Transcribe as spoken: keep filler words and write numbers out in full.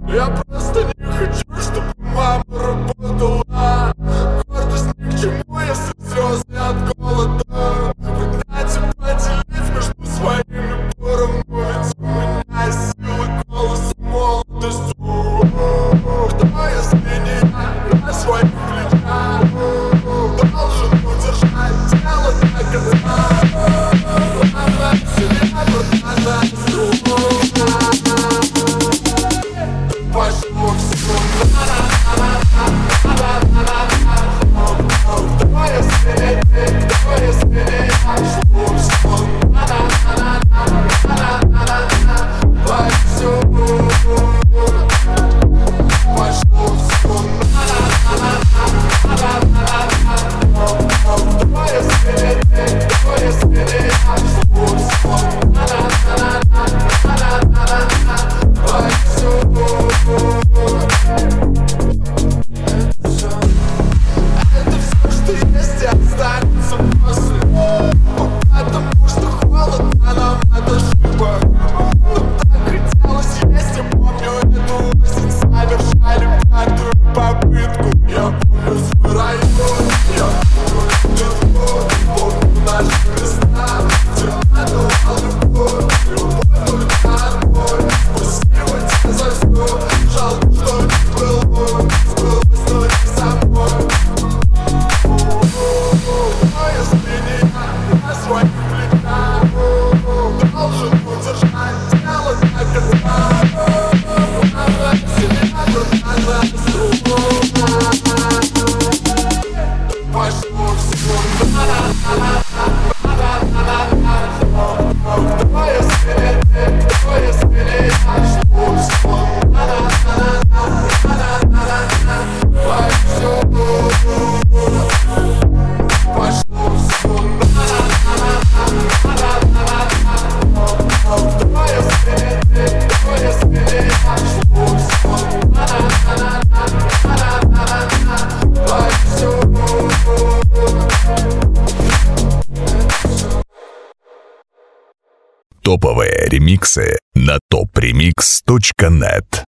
Я просто не хочу, чтобы мама работала. Гордость ни к чему, если слезы от голода. Пригнать и поделить между своими поровну. Ведь у меня силы, голос и молодость. Кто, если не я, на своих плечах должен удержать тело до конца. Главное себя продолжать строго. Пошло все. Давай я смелее, давай я смелее. Пошло все. Давай все. Пошло все. Давай я смелее, давай я смелее. Пошло все. Давай все. Это все, что есть, и останется после. Потому что холодно нам от ошибок. Но так хотелось есть, я помню эту осень. Совершали пятую попытку. Я помню свой район, я помню этот год. Помню наши места, где надувал любовь. Любовь только отбой. Спасибо тебе за все. Жалко, что не было. Сбылось, но не со мной. Но если не я, на своих плечах должен удержать тело до конца. Главное себя продолжать строго. Пошло все. Давай я смелее, давай я смелее. Пошло все. Давай все. Пошло все. Давай я смелее, давай я смелее. Пошло все. Давай все. Топовые ремиксы на топ ремикс точка нет.